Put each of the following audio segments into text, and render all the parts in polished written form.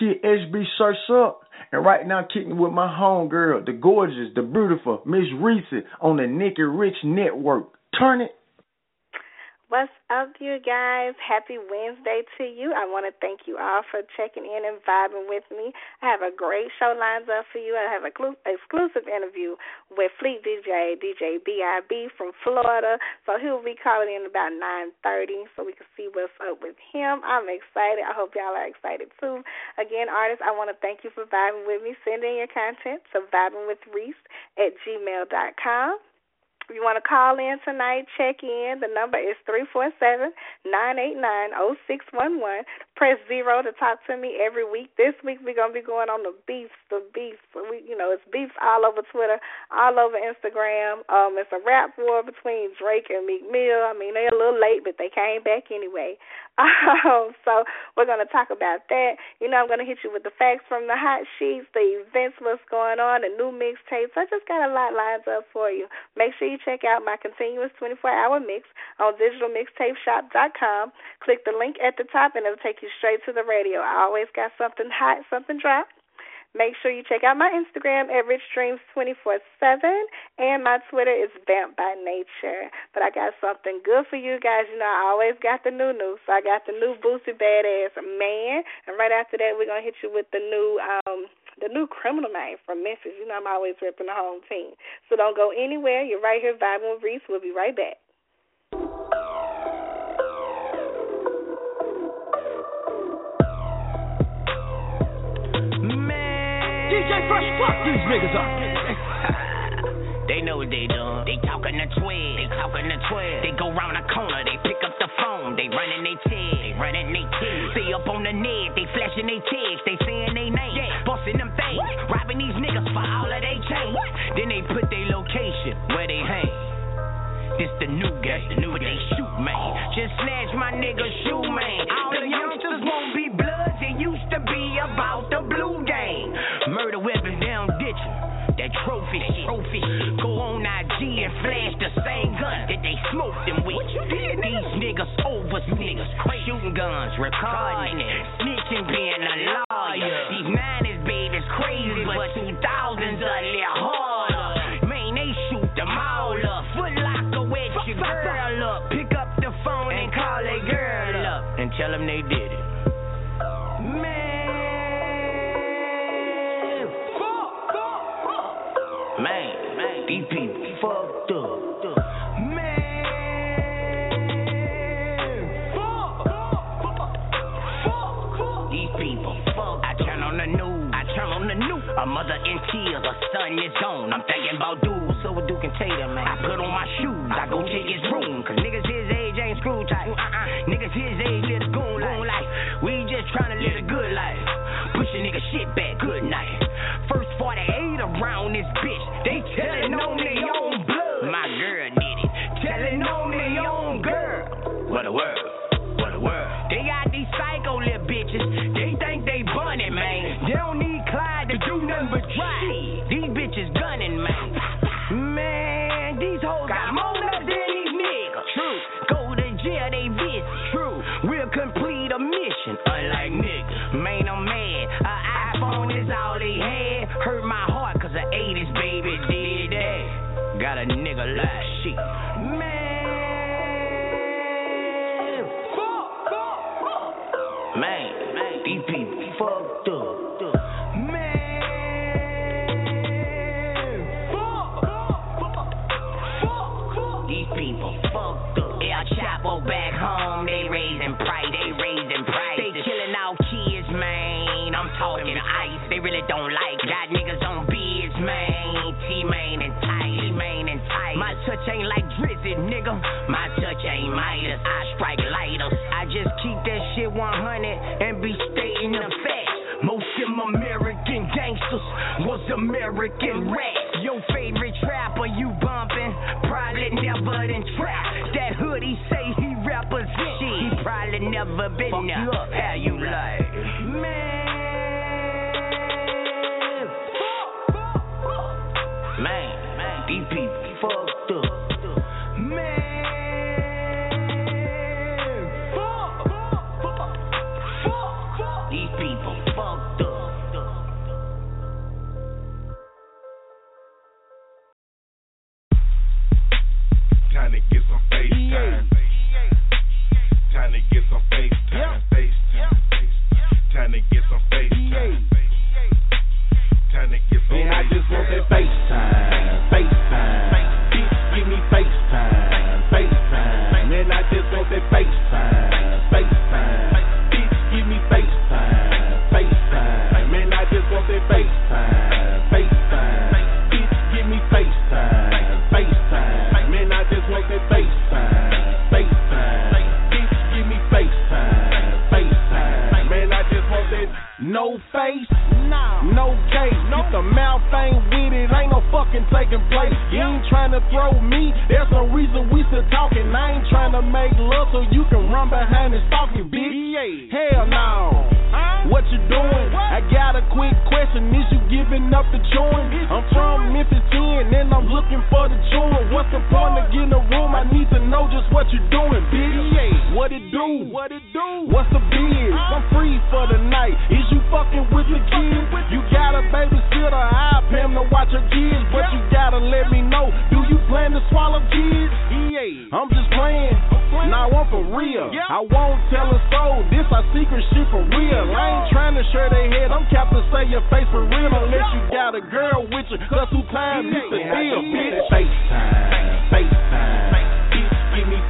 kid SB Shirts Up. And right now, kicking with my homegirl, the gorgeous, the beautiful Miss Reese on the Nikki Rich Network. Turn it. What's up, you guys? Happy Wednesday to you. I want to thank you all for checking in and vibing with me. I have a great show lined up for you. I have an exclusive interview with Fleet DJ B.I.B. from Florida. So he'll be calling in about 9:30 so we can see what's up with him. I'm excited. I hope y'all are excited too. Again, artists, I want to thank you for vibing with me. Send in your content to vibingwithreese@gmail.com. If you want to call in tonight, check in. The number is 347-989-0611. Press 0 to talk to me every week. This week we're going to be going on the beefs. It's beefs all over Twitter, all over Instagram. It's a rap war between Drake and Meek Mill. I mean, they're a little late, but they came back anyway. So we're going to talk about that. I'm going to hit you with the facts from the hot sheets, the events, what's going on, the new mixtapes. I just got a lot lined up for you. Make sure you check out my continuous 24-hour mix on digitalmixtapeshop.com. Click the link at the top, and it'll take you straight to the radio. I always got something hot, something drop. Make sure you check out my Instagram at RichDreams247, and my Twitter is Vamp by Nature. But I got something good for you guys. I always got the new, so I got the new Boosie Badass Man, and right after that, we're going to hit you with the new Criminal Man from Memphis. I'm always repping the home team. So don't go anywhere. You're right here vibing with Reese. We'll be right back. DJ Fresh, fuck these niggas up. They know what they doing. They talking to 12. They go round the corner. They pick up the phone. They running they tags. Stay up on the net. They flashing they tags. They saying they name. Busting them things. Robbing these niggas for all of they chains. Then they put their location where they hang. This the new game. But they shoot, man. Just snatch my nigga shoe, man. All the youngsters won't be bloods. It used to be about the blue game. Murder weapon down ditching. That trophy shit. Go on IG and flash the same gun that they smoked them with. These niggas over niggas. Shooting guns, recording it. Snitching, being a lawyer. These 90s babies crazy, but 2000s a little harder. Man, they shoot them all up. Foot locker, wet your girl up. Pick up the phone and call that girl up. And tell them they did it. Man, these people fucked up. Man, fuck. These people fucked. I turn on the news. A mother in tears, a son is gone. I'm thinking about dudes, so a Duke and Tater, man. I put on my shoes, I go check his room. Cause niggas his age ain't screw tight. Niggas his age live a goon life. We just tryna live a good life. Push a nigga shit back, good night. First 48 around this bitch. They telling on their own blood. My girl did it. Telling on their own girl. What a world. They got these psycho little bitches. They think they bunny, man. They don't need Clyde to do nothing but drive. These bitches gunning, man. Man, these hoes got more nuts than these niggas. True. Go to jail, they visit. True. We'll complete a mission. Unlike niggas. Man, I'm mad. An iPhone is all they had. Hurt my heart cause the 80s baby did that. Got a nigga like shit. Man, these people fucked up. Man, fuck. These people fucked up. El Chapo back home, they raising price. They killing out kids, man. I'm talking ice. They really don't like. Got niggas on bids, man. T-Main and tight. My touch ain't like Drizzy, nigga. My touch ain't Midas. I strike lighters. I just keep that shit 100 and be stating the facts. Most of them American gangsters was American rats. Your favorite trapper you bumping probably never done trap. That hoodie say he represent. He probably never been there. How you like? Man, these people fucked up. These people fucked up. Time to get some FaceTime. Time to get some FaceTime. Time to get some FaceTime. Time to get some FaceTime. Man, I just want that FaceTime. Bitch, give me FaceTime. Man, I just want that FaceTime. Bitch, give me FaceTime. Man, I just want that FaceTime. Bitch, give me FaceTime. Man, I just want that FaceTime. Bitch, give me FaceTime. Man, I just want that. No face, no case. If the mouth ain't with it, ain't no fucking taking place. You ain't trying to throw me, there's no reason we still talking. I ain't trying to make love so you can run behind and stalk me, bitch. Hell no. What you doing? I got a quick question. Is you giving up the joint? I'm from Memphis 10 and I'm looking for the joint. What's the point of getting a room? I need to know just what you doing, bitch. What it do? What's the biz? I'm free for the night. Is you fucking with the kids? You got a babysitter, I pay him to watch your kids, but you gotta let me know. Do you plan to swallow kids? I'm just playing. Now I'm for real. I won't tell a soul. This our secret shit for real. I ain't trying to share their head. I'm capped to say your face for real unless you got a girl with you. Cause who time is the deal, bitch. FaceTime. Bitch, give me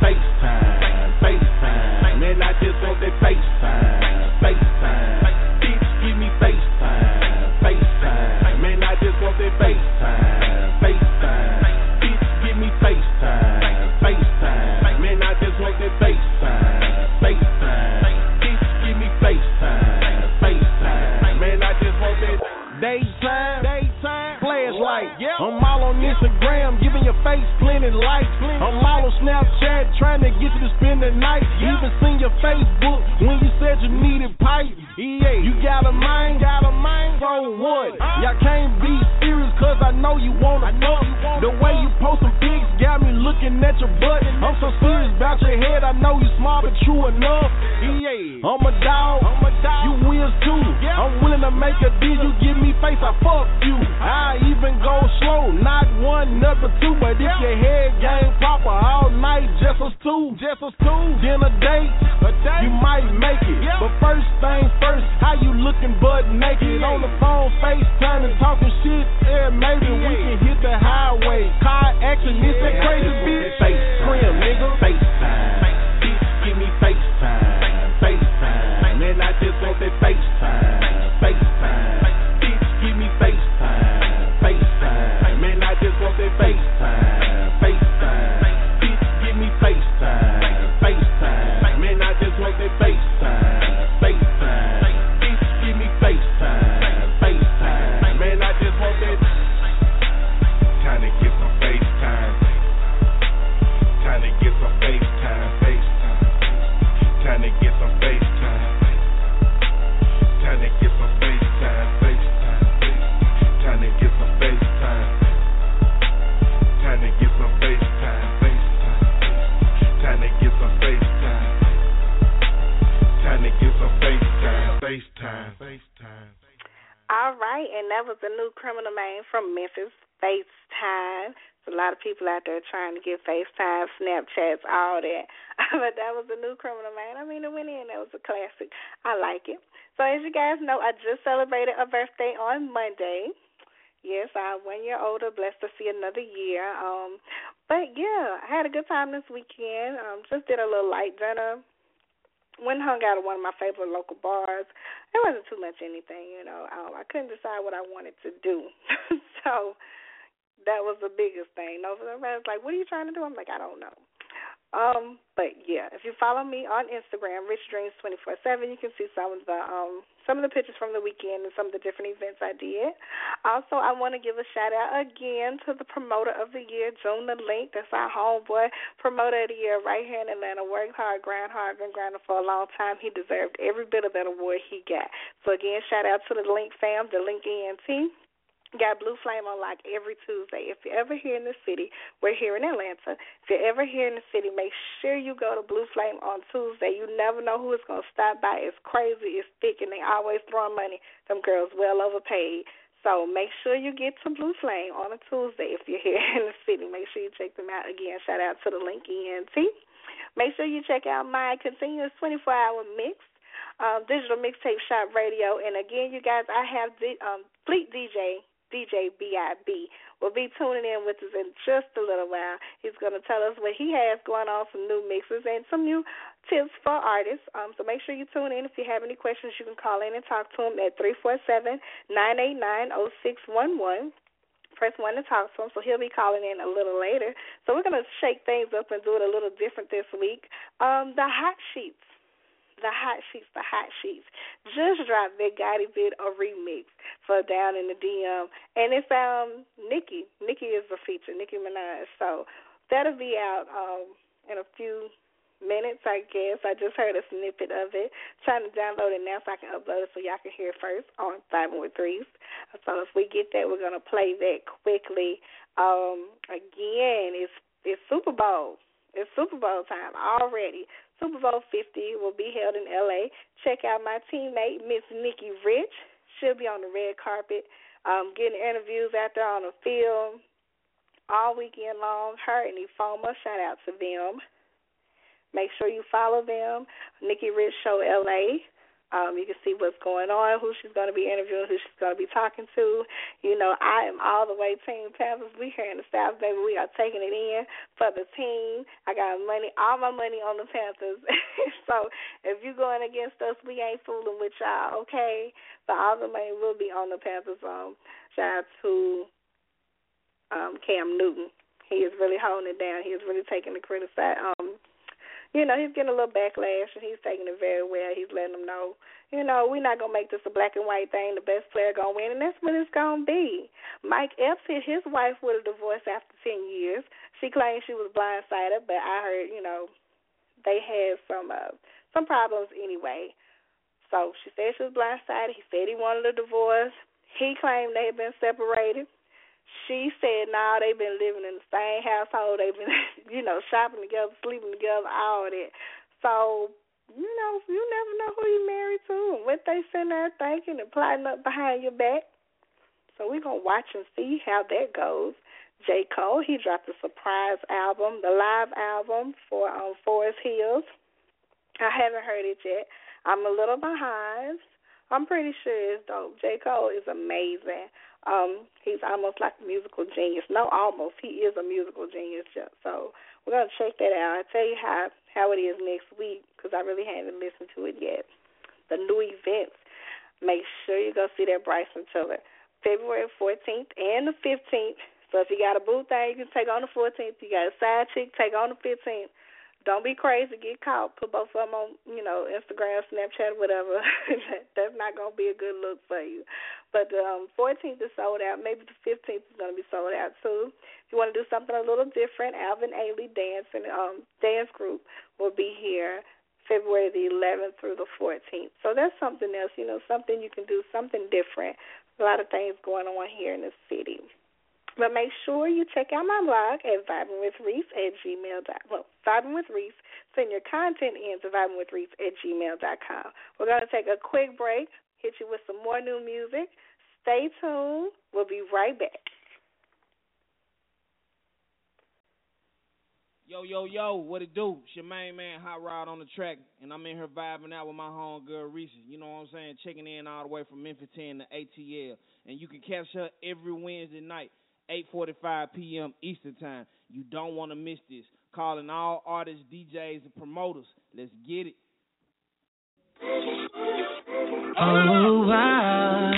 FaceTime. Man, I just want that FaceTime. Bitch, give me FaceTime. Man, I just want that FaceTime. Bitch, give me FaceTime. Man, I just want that FaceTime. Bitch, give me FaceTime. Man, I just want that daytime. Flashlight. I'm all on Instagram, giving your face plenty likes. I'm all on Snapchat, trying to get you to spend the night. Even seen your Facebook when you said you needed pipe. You got a mind, so what? Y'all can't be serious cause I know you wanna fuck. The way you post some pics got me looking at your butt. I'm so serious about your head, I know you smart but true enough. I'm a dog, you will too. I'm willing to make a deal, you give me face, I fuck you. I even go slow, not one, number two. But if your head game proper all night, just us two. Then a date, you might make it. But first things first, how you looking butt naked? On the phone, FaceTime and talking shit. Yeah, maybe we can hit the highway. Car action, it's that crazy bitch. FaceTime, nigga. FaceTime. Bitch, give me FaceTime. Man, I just want that FaceTime. Bitch, give me FaceTime. Man, I just want that FaceTime. Bitch, give me FaceTime. Man, I just want that FaceTime. Bitch, give me FaceTime. Man, I just want that. Time to get some FaceTime. Time to get some FaceTime. Time to get some FaceTime. Time to get some FaceTime. Time to get some FaceTime. Time to get some FaceTime. Time to get some FaceTime. Time to get some FaceTime. All right, and that was the new criminal name from Memphis, FaceTime. There's a lot of people out there trying to get FaceTime, Snapchats, all that. But that was the new criminal name. I mean, it went in. That was a classic. I like it. So as you guys know, I just celebrated a birthday on Monday. Yes, I'm 1 year older, blessed to see another year. But, yeah, I had a good time this weekend. Just did a little light dinner. Went and hung out at one of my favorite local bars. There wasn't too much anything, you know. I couldn't decide what I wanted to do. So that was the biggest thing. Everybody was like, what are you trying to do? I'm like, I don't know. But yeah, if you follow me on Instagram, Rich Dreams 24/7, you can see some of the pictures from the weekend and some of the different events I did. Also, I want to give a shout out again to the promoter of the year, June the Link. That's our homeboy promoter of the year right here in Atlanta. Worked hard, grind hard, been grinding for a long time. He deserved every bit of that award he got. So again, shout out to the Link fam, the Link ENT. Got Blue Flame on lock every Tuesday. If you're ever here in the city, we're here in Atlanta. If you're ever here in the city, make sure you go to Blue Flame on Tuesday. You never know who is going to stop by. It's crazy. It's thick, and they always throwing money. Them girls well overpaid. So make sure you get to Blue Flame on a Tuesday if you're here in the city. Make sure you check them out. Again, shout out to the Link ENT. Make sure you check out my continuous 24-hour mix, digital mixtape shop radio. And again, you guys, I have Fleet DJ B.I.B. will be tuning in with us in just a little while. He's going to tell us what he has going on, some new mixes and some new tips for artists. So make sure you tune in. If you have any questions, you can call in and talk to him at 347-989-0611. Press 1 to talk to him, so he'll be calling in a little later. So we're going to shake things up and do it a little different this week. The hot sheets. Just dropped. Big Gotti did a remix for Down in the DM, and it's Nicki. Nicki is the feature, Nicki Minaj. So that'll be out in a few minutes, I guess. I just heard a snippet of it. Trying to download it now so I can upload it so y'all can hear it first on Vibing with Reese. So if we get that, we're gonna play that quickly. Again, it's Super Bowl. It's Super Bowl time already. Super Bowl 50 will be held in L.A. Check out my teammate, Miss Nikki Rich. She'll be on the red carpet, getting interviews out there on the field all weekend long. Her and Ifoma, shout out to them. Make sure you follow them. Nikki Rich Show L.A. You can see what's going on, who she's going to be interviewing, who she's going to be talking to. You know, I am all the way Team Panthers. We here in the South, baby. We are taking it in for the team. I got all my money on the Panthers. So if you're going against us, we ain't fooling with y'all, okay? But all the money will be on the Panthers. Shout out to Cam Newton. He is really holding it down. He is really taking the credit side. You know, he's getting a little backlash, and he's taking it very well. He's letting them know, you know, we're not going to make this a black and white thing. The best player going to win, and that's what it's going to be. Mike Epps hit his wife with a divorce after 10 years. She claimed she was blindsided, but I heard, you know, they had some problems anyway. So she said she was blindsided. He said he wanted a divorce. He claimed they had been separated. She said, nah, they've been living in the same household. They've been, you know, shopping together, sleeping together, all that. So, you know, you never know who you're married to and what they sitting there thinking and plotting up behind your back. So we're going to watch and see how that goes. J. Cole, he dropped a surprise album, the live album for Forest Hills. I haven't heard it yet. I'm a little behind. I'm pretty sure it's dope. J. Cole is amazing. He's almost like a musical genius. No, almost. He is a musical genius. So we're going to check that out. I'll tell you how it is next week because I really haven't listened to it yet. The new events. Make sure you go see that Bryson Tiller. February 14th and the 15th. So if you got a boo thing, you can take on the 14th. You got a side chick, take on the 15th. Don't be crazy, get caught. Put both of them on, you know, Instagram, Snapchat, whatever. That's not going to be a good look for you. But the 14th is sold out. Maybe the 15th is going to be sold out, too. If you want to do something a little different, Alvin Ailey Dance Group will be here February the 11th through the 14th. So that's something else, you know, something you can do, something different. A lot of things going on here in the city. But make sure you check out my blog at vibingwithreese@gmail.com. Vibing with Reese. Send your content in to vibingwithreese@gmail.com. We're going to take a quick break, hit you with some more new music. Stay tuned. We'll be right back. Yo, what it do? It's your main man, Hot Rod on the track, and I'm in here vibing out with my homegirl, Reese. You know what I'm saying? Checking in all the way from Memphis 10 to ATL. And you can catch her every Wednesday night, 8:45 p.m. Eastern Time. You don't want to miss this. Calling all artists, DJs, and promoters. Let's get it. Oh, wow.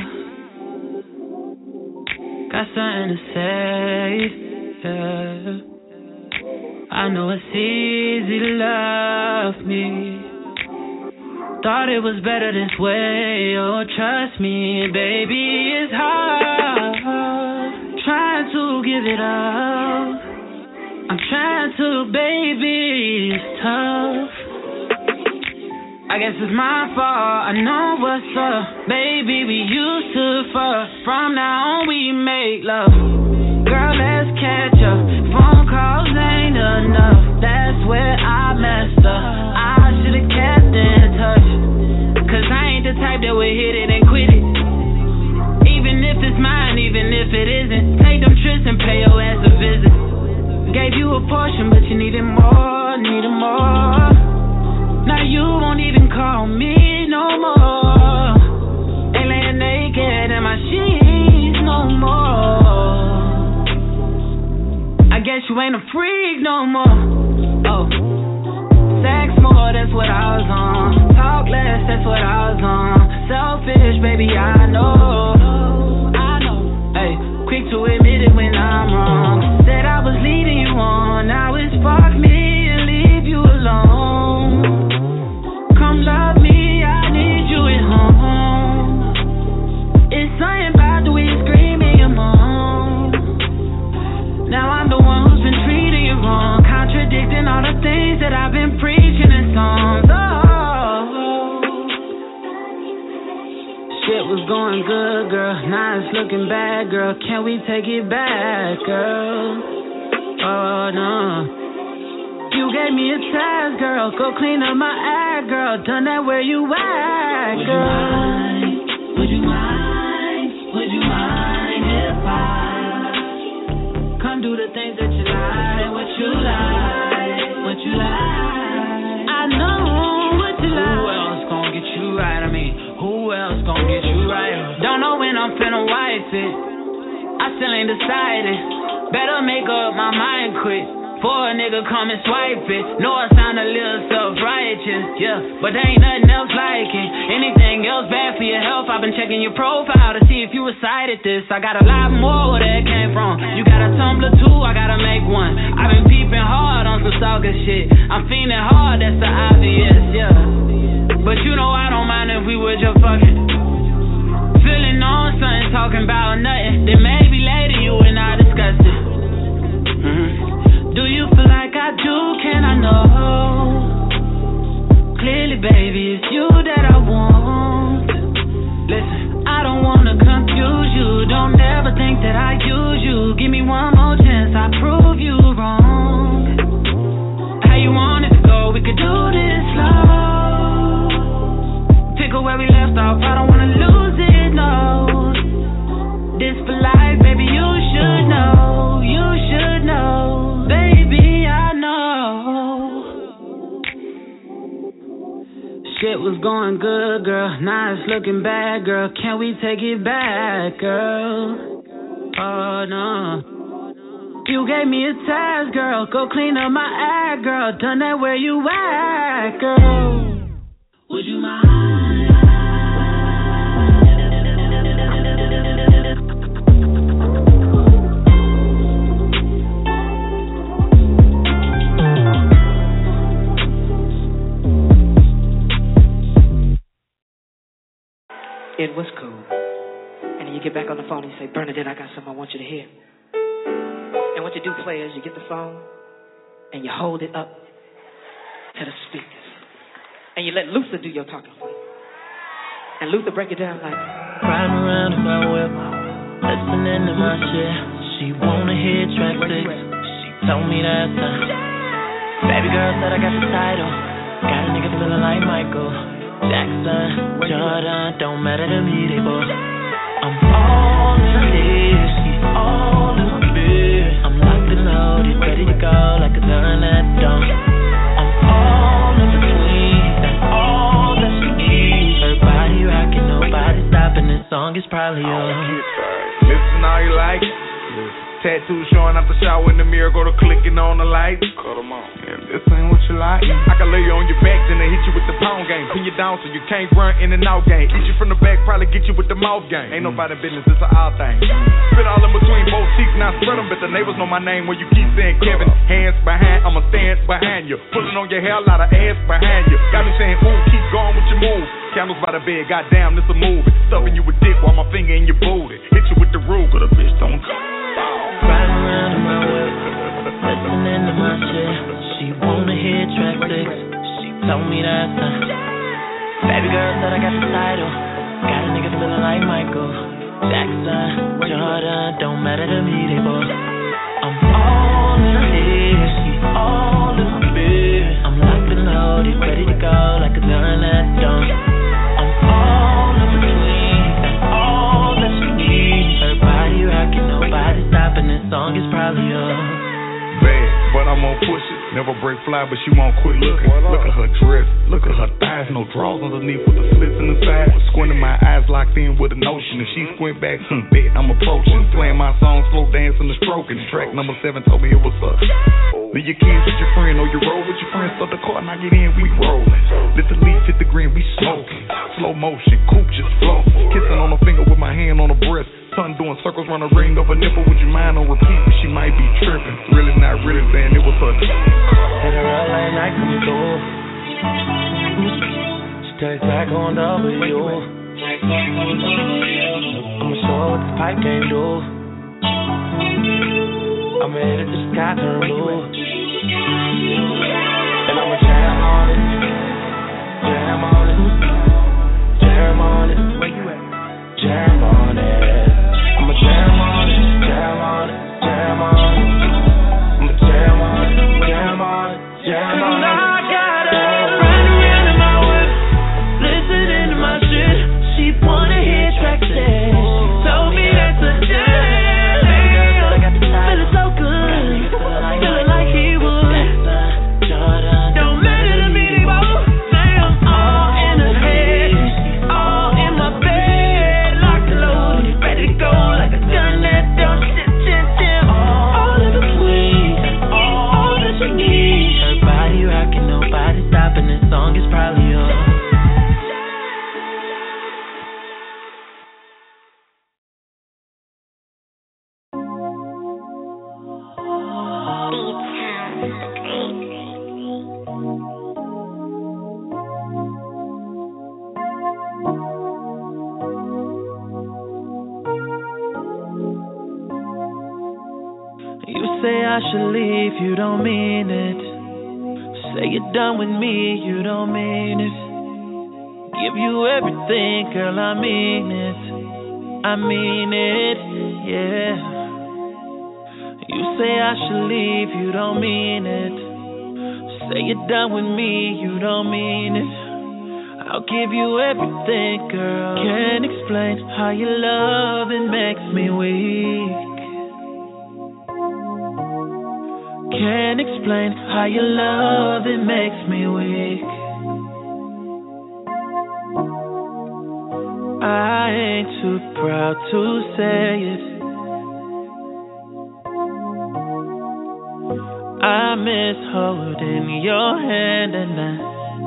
Got something to say, yeah. I know it's easy to love me. Thought it was better this way. Oh, trust me, baby, it's hard. Trying to give it up. I'm trying to, baby, it's tough. I guess it's my fault, I know what's up. Baby, we used to fuck. From now on we make love. Girl, let's catch up. Phone calls ain't enough. That's where I messed up. I should've kept in touch. Cause I ain't the type that would hit it and quit it. Even if it's mine, even if it isn't. Take them trips and pay your ass a visit. Gave you a portion, but you needed more, needed more. Now you won't even call me no more. Ain't laying naked in my sheets no more. I guess you ain't a freak no more. Oh, sex more, that's what I was on. Talk less, that's what I was on. Selfish, baby, I know. Hey, quick to admit it when I'm wrong. Said I was leading you on, now it's fuck me and leave you alone. Love me, I need you at home. It's something about the way you scream in your mom. Now I'm the one who's been treating you wrong, contradicting all the things that I've been preaching in songs. Oh, shit was going good, girl. Now it's looking bad, girl. Can we take it back, girl? Oh no. You gave me a task, girl. Go clean up my act, girl. Done that where you at, girl. Would you mind if I come do the things that you like, what you like? I know what you like. Who else gon' get you right? I mean, who else gon' get you right? Don't know when I'm finna wife it. I still ain't decided. Better make up my mind quick. For a nigga come and swipe it. Know I sound a little self-righteous, yeah, but there ain't nothing else like it. Anything else bad for your health? I've been checking your profile to see if you recited this. I got a lot more where that came from. You got a Tumblr too, I gotta make one. I've been peeping hard on some stalker shit. I'm feeling hard, that's the obvious, yeah. But you know I don't mind if we were just fucking. Feeling on something, talking about nothing. Then maybe later you and I discuss it. Do you feel like I do? Can I know? Clearly, baby, it's you that I want. Listen, I don't wanna confuse you. Don't ever think that I use you. Give me one more chance, I prove you wrong. How you want it to go? We could do this slow. Pick up where we left off. I don't wanna lose it, no. This for life, baby, you should know. You should know. Baby, I know. Shit was going good, girl. Now it's looking bad, girl. Can we take it back, girl? Oh, no. You gave me a task, girl. Go clean up my act, girl. Done that where you at, girl. Would you mind? It was cool. And then you get back on the phone and you say, Bernadette, I got something I want you to hear. And what you do, play, is you get the phone and you hold it up to the speakers. And you let Luther do your talking for you. And Luther break it down like, riding around in my whip, listening to my shit. She wanna hear track 6. She told me that's her. Baby girl said I got the title. Got a nigga feeling like Michael Jackson, Jordan, don't matter to me, they both. I'm all in this, she's all in this. I'm locked and loaded, ready to go like a gun at dawn. I'm all in between, that's all that she needs. Her body rocking, nobody stopping, this song is probably on. Listen how you like it. Tattoos showing out the shower in the mirror, go to clicking on the lights. Cut them on. If this ain't what you like, I can lay you on your back, then they hit you with the pound game. Pin you down so you can't run in and out game. Eat you from the back, probably get you with the mouth game. Ain't nobody business, it's an our thing. Spit all in between both cheeks, now spread them, but the neighbors know my name when you keep saying Kevin. Hands behind, I'ma stand behind you. Pulling on your hair, a lot of ass behind you. Got me saying, ooh, keep going with your moves. Candles by the bed, goddamn, this a movie. Stuffing you with dick while my finger in your booty. Hit you with the rule, cause the bitch don't go. Riding around in my whip, listening to my shit. She wanna hear track 6. She told me that's her. Michael Jackson, Jordan, don't matter to me, they both. I'm all in her head, she's all in my bed. I'm locked and loaded, ready to go like a gun that don't. I'm all in between, that's all that she needs. Her body rocking, nobody stopping, this song is probably yours. Bad, but I'm gon' push it. Never break fly, but she won't quit looking. Look at her dress, look at her thighs, no drawers underneath with the slits in the side. Squinting my eyes locked in with a notion. If she squint back, bet I'm approaching. Playing my song, slow dancing and stroking. Track number 7 told me it was up. Leave your kids with your friend or you roll with your friends. Start the car and I get in, we rollin'. Let the leaf hit the green, we smoking. Slow motion, coupe just flow. Kissing on her finger with my hand on her breast. Son doing circles round a ring of a nipple. Would you mind on repeat? But she might be tripping. Really not really saying it was her. Hit her up like night come through. She takes back on W. I'ma show her what this pipe can do. I'ma hit it till the sky turn blue. And I'ma jam on it. Jam on it. Jam on it. Where you at? Jam on it. I'ma jam on it, jam on it, jam on it. I'ma jam on it, jam on it, jam on it. I got her riding around in my whip, listening to my shit. She wanna hear track 6. Told me that's a jam. Feeling so good, feeling like he would. Don't matter to me, they both say I'm all in her head, all in my bed, locked and loaded, ready to go like a gun that don't shit. All in between, all that she needs. Her body rocking, nobody stopping. This song is probably yours. I should leave, you don't mean it. Say you're done with me, you don't mean it. Give you everything, girl, I mean it. I mean it, yeah. You say I should leave, you don't mean it. Say you're done with me, you don't mean it. I'll give you everything, girl. Can't explain how your loving makes me weak. Can't explain how your loving makes me weak. I ain't too proud to say it. I miss holding your hand at night.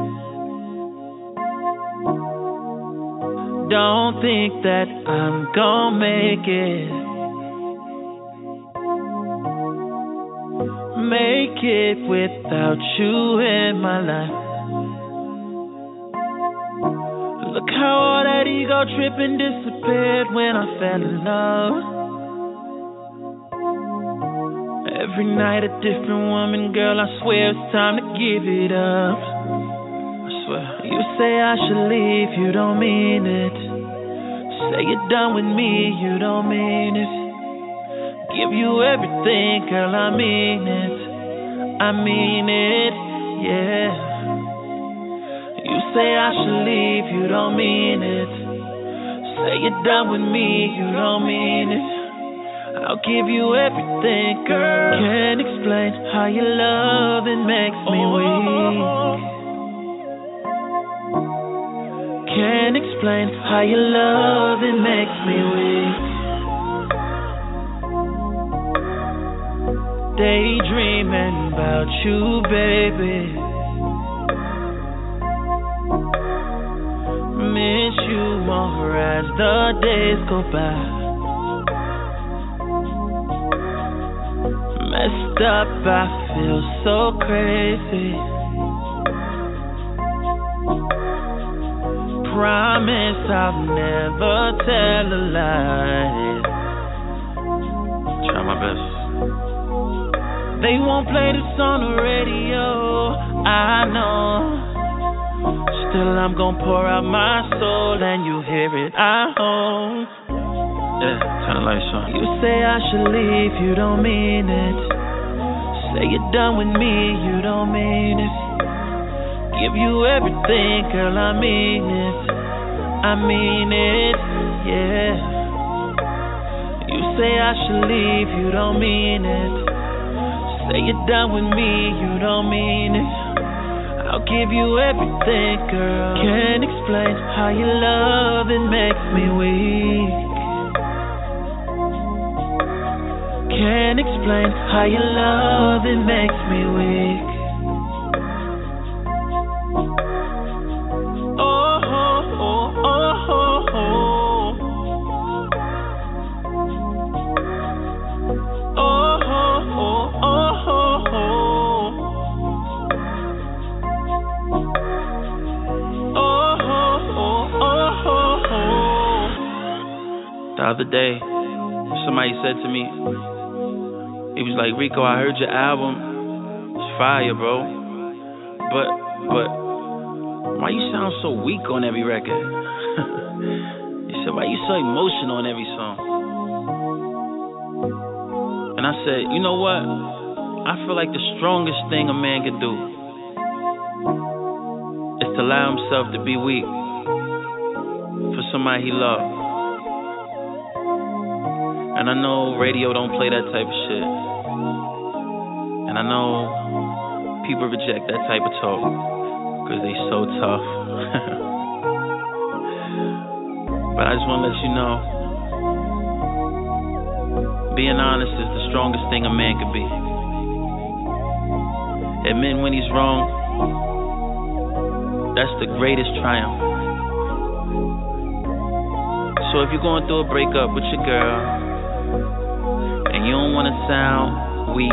Don't think that I'm gonna make it. Make it without you in my life. Look how all that ego tripping disappeared when I fell in love. Every night a different woman, girl, I swear it's time to give it up. I swear. You say I should leave, you don't mean it. Say you're done with me, you don't mean it. Give you everything, girl, I mean it. I mean it, yeah. You say I should leave, you don't mean it. Say you're done with me, you don't mean it. I'll give you everything, girl. Can't explain how your loving makes me weak. Can't explain how your loving makes me weak. Daydreaming about you, baby. Miss you more as the days go by. Messed up, I feel so crazy. Promise I'll never tell a lie. Try my best. They won't play this on the radio, I know. still I'm gon' pour out my soul and you hear it. I hope. Yeah, turn the lights on. You say I should leave, you don't mean it. Say you're done with me, you don't mean it. Give you everything, girl, I mean it. I mean it, yeah. You say I should leave, you don't mean it. Say you're done with me, you don't mean it. I'll give you everything, girl. Can't explain how your love, it makes me weak. Can't explain how your love, it makes me weak. Oh, oh, oh, oh, oh, oh. Oh, oh, oh, oh, oh. Oh, oh, oh, oh. The other day, somebody said to me, he was like, Rico, I heard your album. It's fire, bro. But why you sound so weak on every record? He said, why you so emotional on every song? And I said, you know what? I feel like the strongest thing a man can do is to allow himself to be weak for somebody he loves. And I know radio don't play that type of shit. And I know people reject that type of talk because they so tough. But I just want to let you know, being honest is the strongest thing a man can be. Admitting when he's wrong, that's the greatest triumph. So if you're going through a breakup with your girl, and you don't want to sound weak,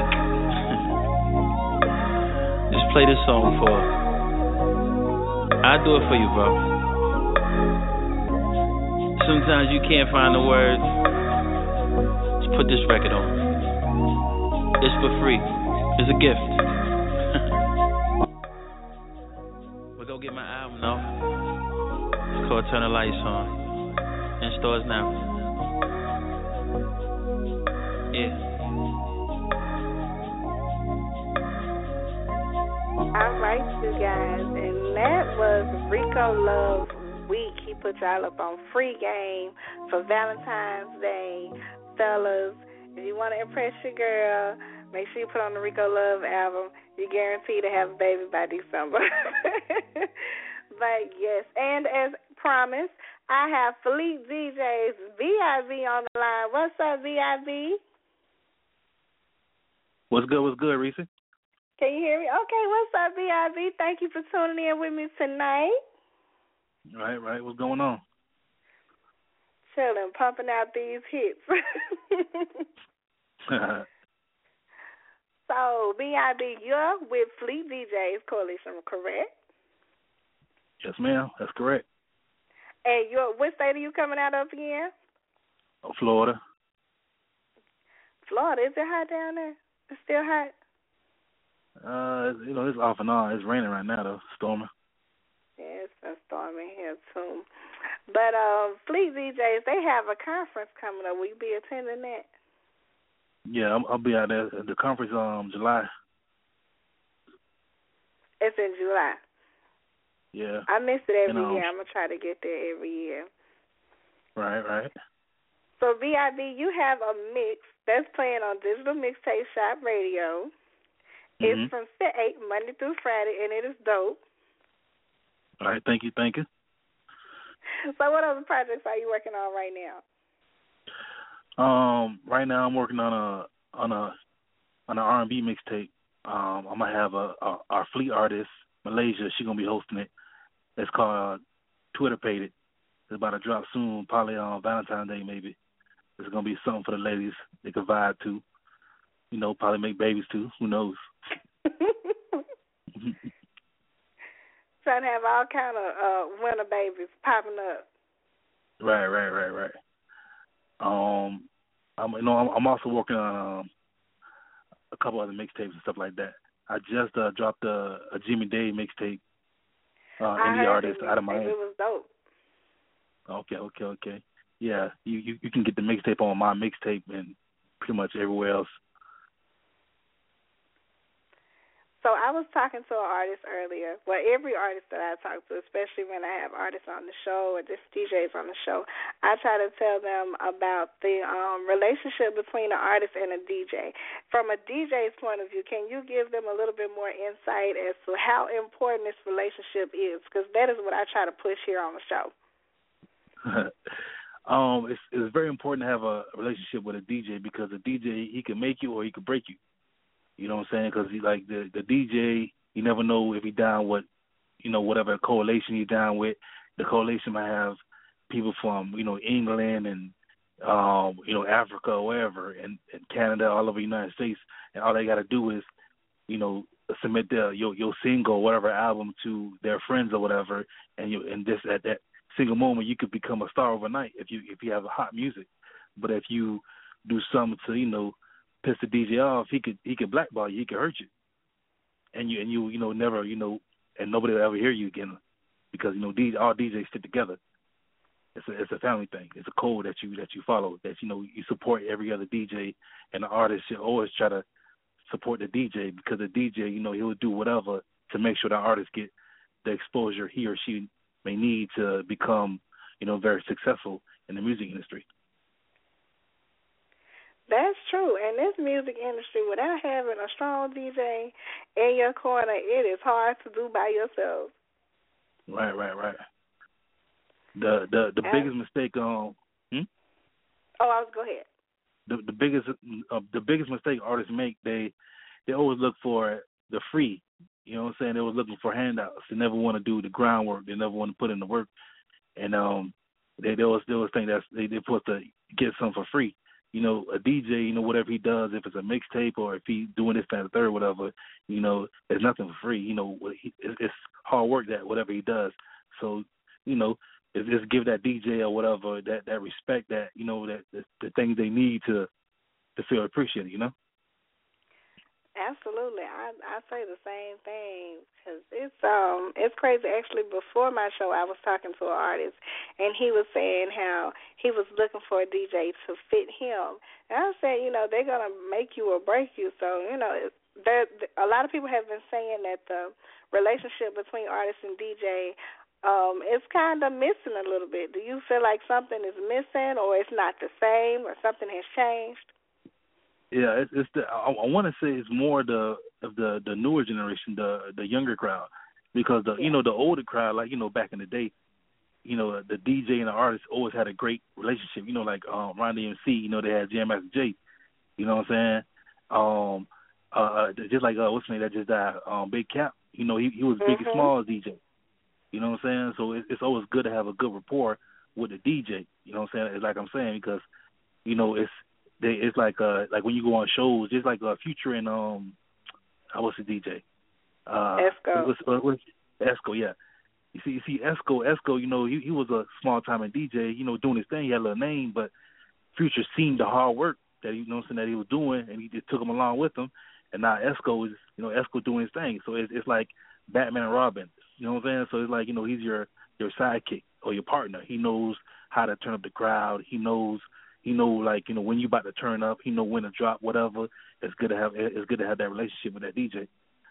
just play this song for her. I'll do it for you, bro. Sometimes you can't find the words. Just put this record on. It's for free. It's a gift. But go get my album, though. It's called Turn the Lights On. In stores now. Yeah. All right, you guys, and that was Rico Love Week. He put y'all up on free game for Valentine's Day. Fellas, if you want to impress your girl, make sure you put on the Rico Love album. You're guaranteed to have a baby by December. But yes, and as promised, I have Philippe DJ's VIB on the line. What's up, VIB? What's good, Reese? Can you hear me? Okay, what's up, VIB? Thank you for tuning in with me tonight. Right. What's going on? Chilling, pumping out these hits. So, VIB, you're with Fleet DJs Coalition, correct? Yes, ma'am. That's correct. And what state are you coming out of again? Oh, Florida. Florida, is it hot down there? It's still hot? It's off and on. It's raining right now, though. Storming. Yeah, it's been storming here, too. But Fleet DJs, they have a conference coming up. Will you be attending that? Yeah, I'll be out there at the conference July. It's in July. Yeah. I miss it every year. I'm going to try to get there every year. Right. So, VIB, you have a mix that's playing on Digital Mixtape Shop Radio. Mm-hmm. It's from 8 Monday through Friday, and it is dope. All right, thank you. So what other projects are you working on right now? Right now I'm working on an R&B mixtape. I'm gonna have our Fleet artist, Malaysia. She's gonna be hosting it. It's called Twitter Paid It. It's about to drop soon, probably on Valentine's Day maybe. It's gonna be something for the ladies they can vibe to. Probably make babies too. Who knows? Trying to have all kind of winter babies popping up. Right. I'm also working on a couple other mixtapes and stuff like that. I just dropped a Jimmy Dave mixtape. indie artist out of Miami. It was dope. Okay. Yeah, you can get the mixtape on my mixtape and pretty much everywhere else. So I was talking to an artist earlier. Well, every artist that I talk to, especially when I have artists on the show or just DJs on the show, I try to tell them about the relationship between an artist and a DJ. From a DJ's point of view, can you give them a little bit more insight as to how important this relationship is? Because that is what I try to push here on the show. It's very important to have a relationship with a DJ because a DJ, he can make you or he can break you. You know what I'm saying? Because like the DJ, you never know if he down with, whatever coalition he's down with. The coalition might have people from, England and, Africa or wherever, and Canada, all over the United States, and all they got to do is, submit your single, whatever album to their friends or whatever, and just at that single moment you could become a star overnight if you have a hot music. But if you do something to, piss the DJ off, he could blackball you, he could hurt you, and you never and nobody will ever hear you again because all DJs stick together. It's a family thing. It's a code that you follow. That you support every other DJ, and the artist should always try to support the DJ because the DJ he'll do whatever to make sure the artist get the exposure he or she may need to become very successful in the music industry. That's true. And this music industry, without having a strong DJ in your corner, it is hard to do by yourself. Right. The biggest mistake Oh, go ahead. The biggest mistake artists make, they always look for the free. You know what I'm saying? They always looking for handouts. They never want to do the groundwork. They never want to put in the work. And they always think that they're supposed to get something for free. A DJ, whatever he does, if it's a mixtape or if he's doing this, that, and the third, whatever, there's nothing for free. It's hard work, that whatever he does. So, just give that DJ or whatever that respect, that that the things they need to feel appreciated. Absolutely, I say the same thing because it's crazy. Actually, before my show, I was talking to an artist, and he was saying how he was looking for a DJ to fit him. And I said, they're gonna make you or break you. So, a lot of people have been saying that the relationship between artist and DJ is kind of missing a little bit. Do you feel like something is missing, or it's not the same, or something has changed? Yeah, I want to say it's more the newer generation, the younger crowd, because the older crowd, like back in the day, the DJ and the artist always had a great relationship. Like Ron DMC, they had Jam Master Jay. You know what I'm saying? Just like what's his name that just died, Big Cap. He was Biggie Smalls DJ. You know what I'm saying? So it's always good to have a good rapport with the DJ. You know what I'm saying? It's like I'm saying because it's like when you go on shows, just like Future and what's the DJ? Esco. Esco, yeah. You see Esco, he was a small time DJ, doing his thing. He had a little name, but Future seen the hard work that that he was doing, and he just took him along with him. And now Esco is Esco doing his thing. So it's like Batman and Robin. You know what I'm saying? So it's like he's your sidekick or your partner. He knows how to turn up the crowd. He knows when you about to turn up. He know when to drop whatever. It's good to have that relationship with that DJ.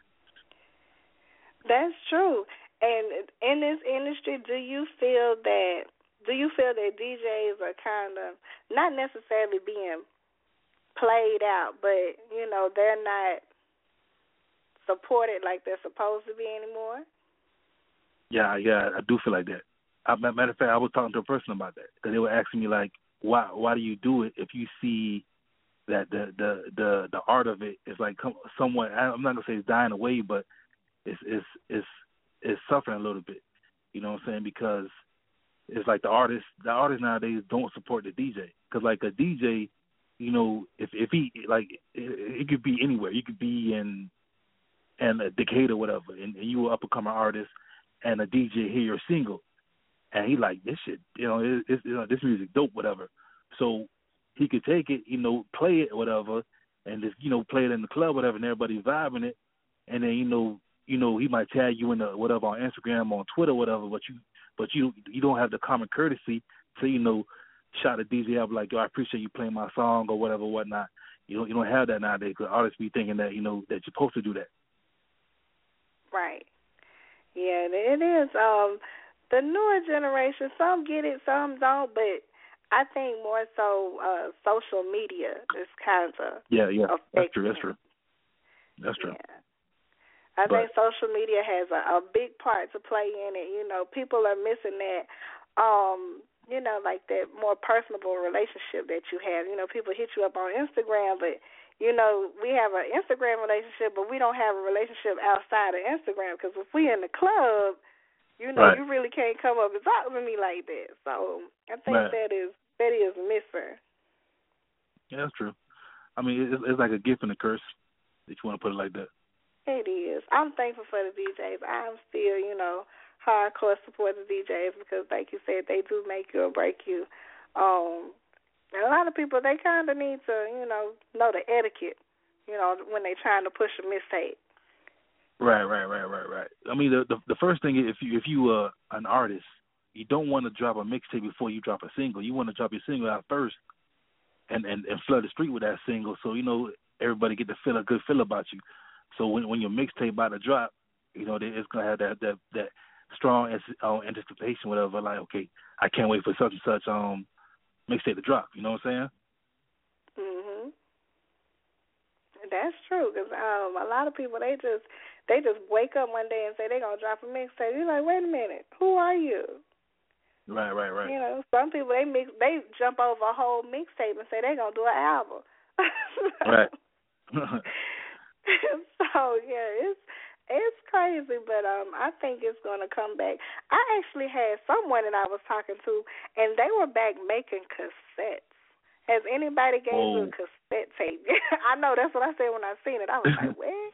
That's true. And in this industry, do you feel that DJs are kind of not necessarily being played out, but they're not supported like they're supposed to be anymore? Yeah, I do feel like that. Matter of fact, I was talking to a person about that because they were asking me like, why do you do it if you see that the art of it is like somewhat, I'm not gonna say it's dying away, but it's suffering a little bit. You know what I'm saying? Because it's like the artists nowadays don't support the DJ because like a DJ, if he like it could be anywhere. You could be in Decatur or whatever, and you an up and coming artist, and a DJ hear your single. And he like, this shit, this music dope, whatever. So he could take it, play it, whatever, and just, play it in the club, whatever, and everybody vibing it. And then, you know, he might tag you in the whatever on Instagram, on Twitter, whatever, but you don't have the common courtesy to, you know, shout a DJ up like, yo, I appreciate you playing my song or whatever, whatnot. You don't have that nowadays because artists be thinking that, you know, that you're supposed to do that. Right. Yeah, it is. The newer generation, some get it, some don't, but I think more so social media is kind of That's true. Yeah. I think social media has a big part to play in it. You know, people are missing that, you know, like that more personable relationship that you have. You know, people hit you up on Instagram, but, you know, we have an Instagram relationship, but we don't have a relationship outside of Instagram because if we in the club, you know, you really can't come up and talk to me like that. So I think that is missing. Yeah, that's true. I mean, it's like a gift and a curse, if you want to put it like that. It is. I'm thankful for the DJs. I'm still, you know, hardcore support the DJs because, like you said, they do make you or break you. And a lot of people, they kind of need to, you know the etiquette, you know, when they're trying to push a mixtape. Right. I mean, the first thing is if you an artist, you don't want to drop a mixtape before you drop a single. You want to drop your single out first, and flood the street with that single, so you know everybody get to feel a good feel about you. So when your mixtape about to drop, you know it's gonna have that strong anticipation, whatever. Like, okay, I can't wait for such and such mixtape to drop. You know what I'm saying? Mhm. That's true because a lot of people they just wake up one day and say they're gonna drop a mixtape. You're like, wait a minute, who are you? Right. You know, some people they jump over a whole mixtape and say they're gonna do an album. Right. So yeah, it's crazy, but I think it's gonna come back. I actually had someone that I was talking to, and they were back making cassettes. Has anybody gave you a cassette tape? I know that's what I said when I seen it. I was like, where?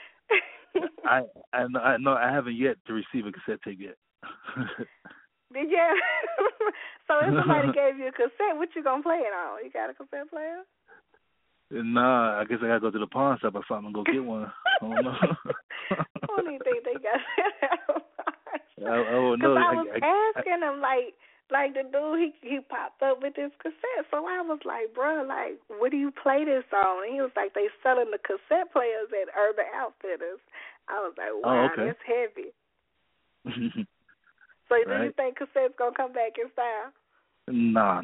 I know I haven't yet to receive a cassette tape yet. Yeah. So if somebody gave you a cassette, what you gonna play it on? You got a cassette player? Nah, I guess I gotta go to the pawn shop or something and go get one. I don't know. I don't even think they got that. I don't know. I was asking him like the dude he popped up with this cassette, so I was like, bro, like, what do you play this on? And he was like, they selling the cassette players at Urban Outfitters. I was like, wow, that's heavy. So do you think cassettes gonna come back in style? No.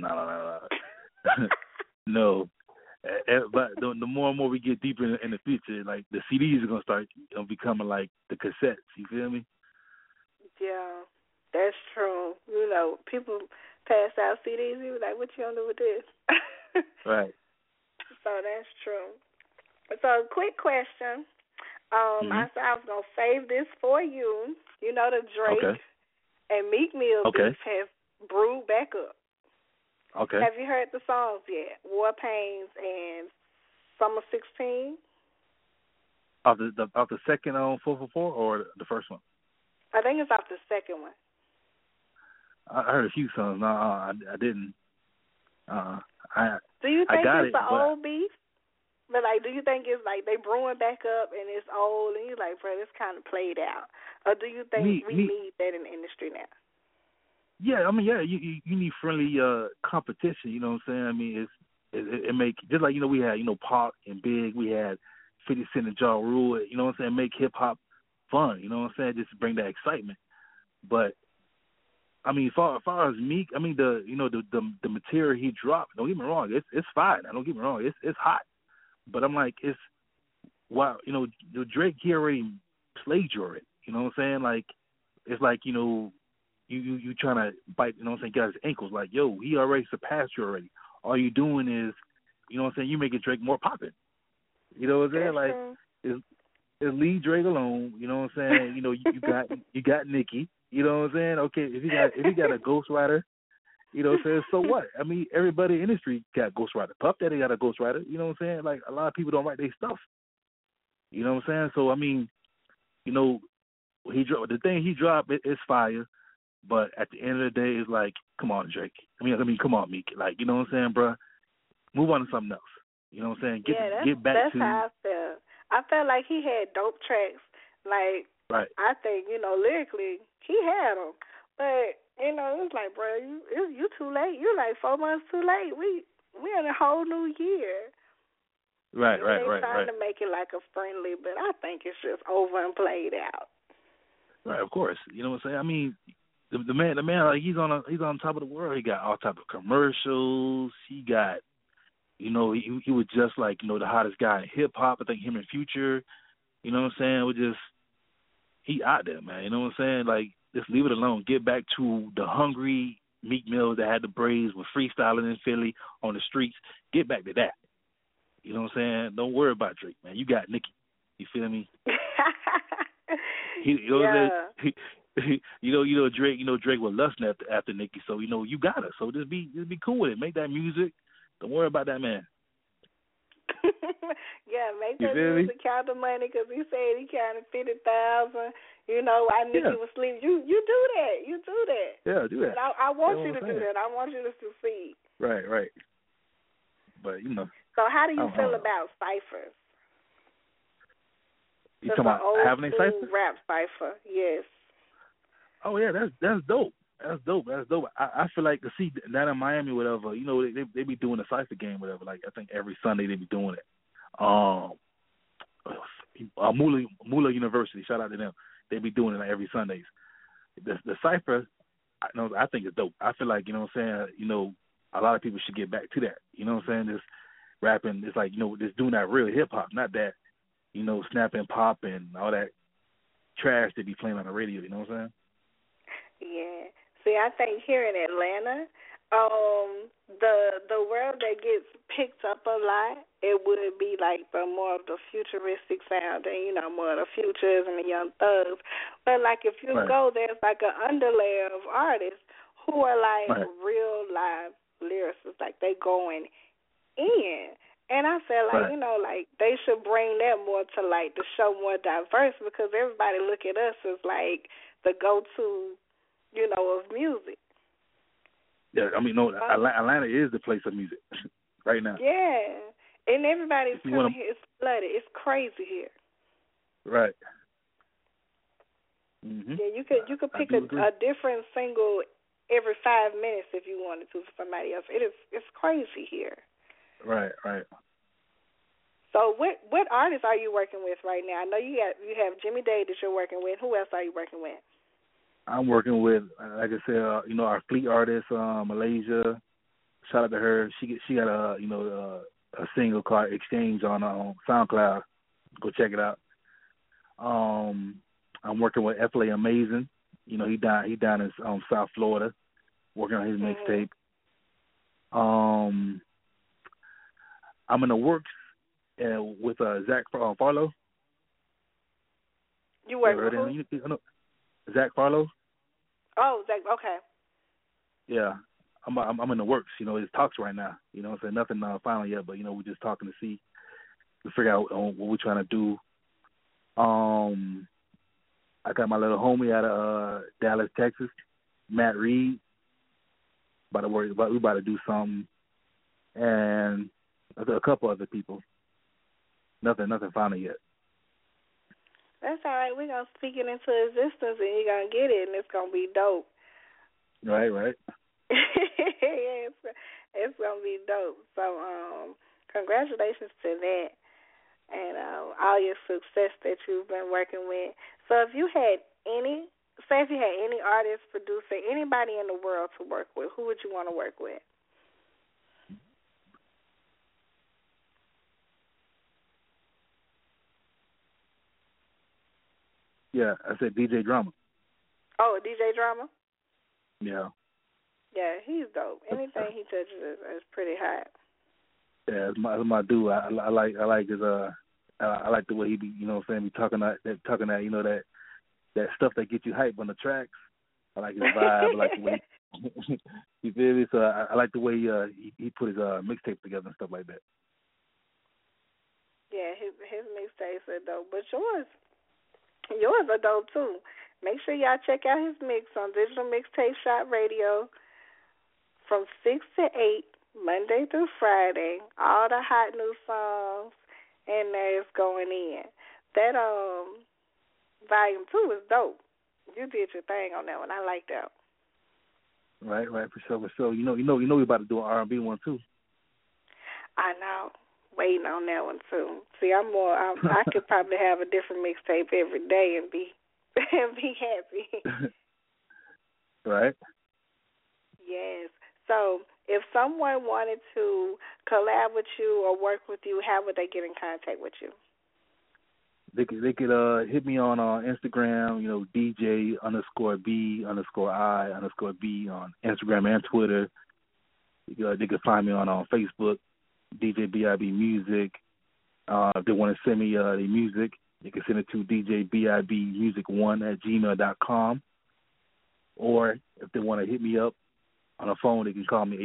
No. But the more and more we get deeper in the future, like the CDs are gonna start becoming like the cassettes. You feel me? Yeah, that's true. You know, people pass out CDs. You like, what you gonna do with this? Right. So that's true. So, quick question. I said I was gonna save this for you. You know, the Drake and Meek Mill beef has brewed back up. Okay. Have you heard the songs yet? War Pains and Summer 16? Off the second 444 or the first one? I think it's off the second one. I heard a few songs. No, I didn't. Do you think it's the old beef? But like, do you think it's like they brewing back up and it's old and you're like, bro, it's kind of played out? Or do you think we need that in the industry now? Yeah, I mean, you need friendly competition. You know what I'm saying? I mean, it make just like, you know, we had, you know, Pac and Big, we had 50 Cent and Ja Rule. You know what I'm saying? Make hip hop fun. You know what I'm saying? Just bring that excitement. But I mean, as far as Meek, I mean, the material he dropped. Don't get me wrong, it's fine. Don't get me wrong, it's hot. But I'm like, it's wow. You know, Drake, he already plagiarized. You know what I'm saying? Like, it's like, you know. You trying to bite, you know what I'm saying, get his ankles. Like, yo, he already surpassed you already. All you doing is, you know what I'm saying, you making Drake more poppin'. You know what I'm saying? Like, it's leave Drake alone. You know what I'm saying? You know, you got Nicki. You know what I'm saying? Okay, if he got a ghostwriter, you know what I'm saying, so what? I mean, everybody in the industry got ghostwriter. Puff Daddy got a ghostwriter. You know what I'm saying? Like, a lot of people don't write their stuff. You know what I'm saying? So, I mean, you know, the thing he dropped, it's fire. But at the end of the day, it's like, come on, Drake. I mean, come on, Meek. Like, you know what I'm saying, bro? Move on to something else. You know what I'm saying? Get back to. That's how I felt. I felt like he had dope tracks. Like, Right. I think, lyrically, he had them. But, it's like, bro, you too late. You like 4 months too late. We in a whole new year. Right. They're trying to make it like a friendly, but I think it's just over and played out. Right, of course. You know what I'm saying? I mean, the man, like he's on top of the world. He got all type of commercials. He got, he was just like, the hottest guy in hip hop. I think him and Future. You know what I'm saying? He out there, man. You know what I'm saying? Like, just leave it alone. Get back to the hungry Meek Mills that had the braids, was freestyling in Philly on the streets. Get back to that. You know what I'm saying? Don't worry about Drake, man. You got Nicki. You feel me? Drake was lusting after Nicki, so you got her. So just be cool with it. Make that music. Don't worry about that man. Yeah, make that music, count the money, because he said he counted 50,000. While Nicki was sleeping. You do that. You do that. Yeah, do that. And I want you to do that. I want you to succeed. Right. But So how do you feel about ciphers? You talking about having a cipher? Rap cipher, yes. Oh yeah, that's dope. That's dope. I feel like to see that in Miami, whatever. They be doing a cipher game, whatever. Like I think every Sunday they be doing it. Mula University, shout out to them. They be doing it like every Sundays. The cipher, I think it's dope. I feel like a lot of people should get back to that. You know what I'm saying? This rapping, it's like just doing that real hip hop, not that snapping pop and all that trash they be playing on the radio. You know what I'm saying? Yeah. See, I think here in Atlanta, the world that gets picked up a lot, it would be like the more of the futuristic sound and, more of the Futures and the Young Thugs. But like if you go, there's like an underlayer of artists who are like real live lyricists, like they going in. And I feel like, like they should bring that more to like the show more diverse, because everybody look at us as like the go-to, of music. Yeah, I mean, no, Atlanta is the place of music right now. Yeah, and everybody's coming here. It's flooded. It's crazy here. Right. Mm-hmm. Yeah, you could pick a different single every 5 minutes if you wanted to for somebody else. It's crazy here. Right. So what artists are you working with right now? I know you have Jimmy Day that you're working with. Who else are you working with? I'm working with, like I said, our fleet artist, Malaysia. Shout out to her. She got a single called Exchange on SoundCloud. Go check it out. I'm working with FLA Amazing. He down in South Florida, working on his mixtape. I'm in the works with Zach Farlow. You work with who? Zach Farlow. Oh, Zach. Okay. Yeah, I'm in the works. It's talks right now. So nothing final yet, but we're just talking to figure out what we're trying to do. I got my little homie out of Dallas, Texas, Matt Reed. We about to do something, and a couple other people. Nothing final yet. That's all right. We're going to speak it into existence, and you're going to get it, and it's going to be dope. Right. Yeah, it's going to be dope. So congratulations to that and all your success that you've been working with. So if you had any artist, producer, anybody in the world to work with, who would you want to work with? Yeah, I said DJ Drama. Oh, DJ Drama? Yeah. Yeah, he's dope. Anything he touches is pretty hot. Yeah, it's my dude. I like his I like the way he be, be talking that that stuff that gets you hype on the tracks. I like his vibe. I like the way you feel me. So I like the way he put his mixtapes together and stuff like that. Yeah, his mixtapes are dope, but yours are dope too. Make sure y'all check out his mix on Digital Mixtape Shop Radio from 6 to 8, Monday through Friday. All the hot new songs in there is going in. Volume 2 is dope. You did your thing on that one. I like that. Right, for sure. You know, we're about to do an R&B one too. I know. Waiting on that one too. See, I could probably have a different mixtape every day and be happy. Right. Yes. So, if someone wanted to collab with you or work with you, how would they get in contact with you? They could hit me on Instagram, DJ_B_I_B on Instagram and Twitter. They could find me on Facebook, DJ BIB Music. If they want to send me the music, they can send it to djbibmusic1@gmail.com. Or if they want to hit me up on the phone, they can call me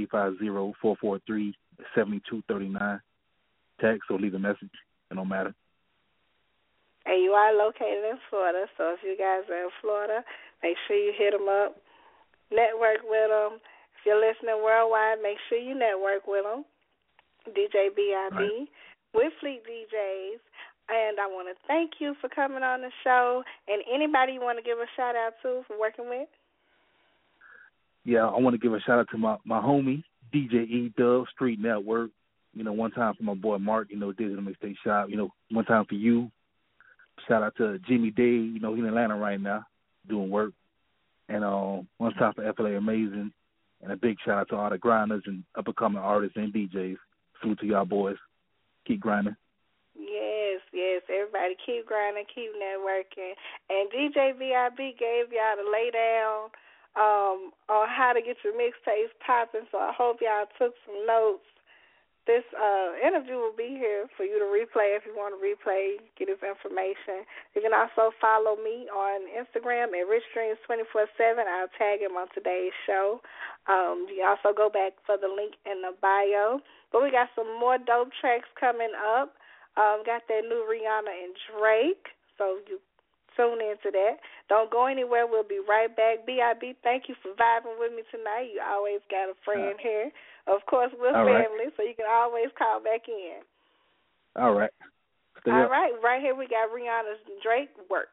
850-443-7239. Text or leave a message. It don't matter. And you are located in Florida, so if you guys are in Florida, make sure you hit them up. Network with them. If you're listening worldwide, make sure you network with them. DJ BIB with Fleet DJs. And I want to thank you for coming on the show. And anybody you want to give a shout-out to for working with? Yeah, I want to give a shout-out to my homie, DJ E-Dub, Street Network. One time for my boy Mark, Digital Mixtape Shop. One time for you. Shout out to Jimmy Day, he's in Atlanta right now doing work. And one time for FLA Amazing. And a big shout out to all the grinders and up-and-coming artists and DJs. Salute to y'all boys. Keep grinding. Yes. Everybody keep grinding, keep networking. And DJ B.I.B. gave y'all the lay down on how to get your mixtapes popping, so I hope y'all took some notes. This interview will be here for you to replay if you want to replay, get his information. You can also follow me on Instagram at RichDreams247. I'll tag him on today's show. You also go back for the link in the bio. But we got some more dope tracks coming up. Got that new Rihanna and Drake, so you tune into that. Don't go anywhere. We'll be right back. B.I.B., thank you for vibing with me tonight. You always got a friend here. Of course, we're family, so you can always call back in. All right. All right. Right here we got Rihanna's Drake Work.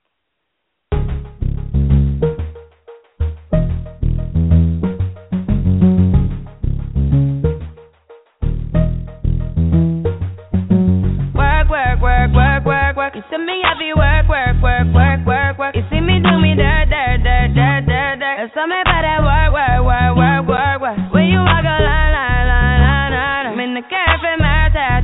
Work. You see me, I be work. You see me do me dirt. There's something about that work. When you walk a line. I'm in the cafe, my ta.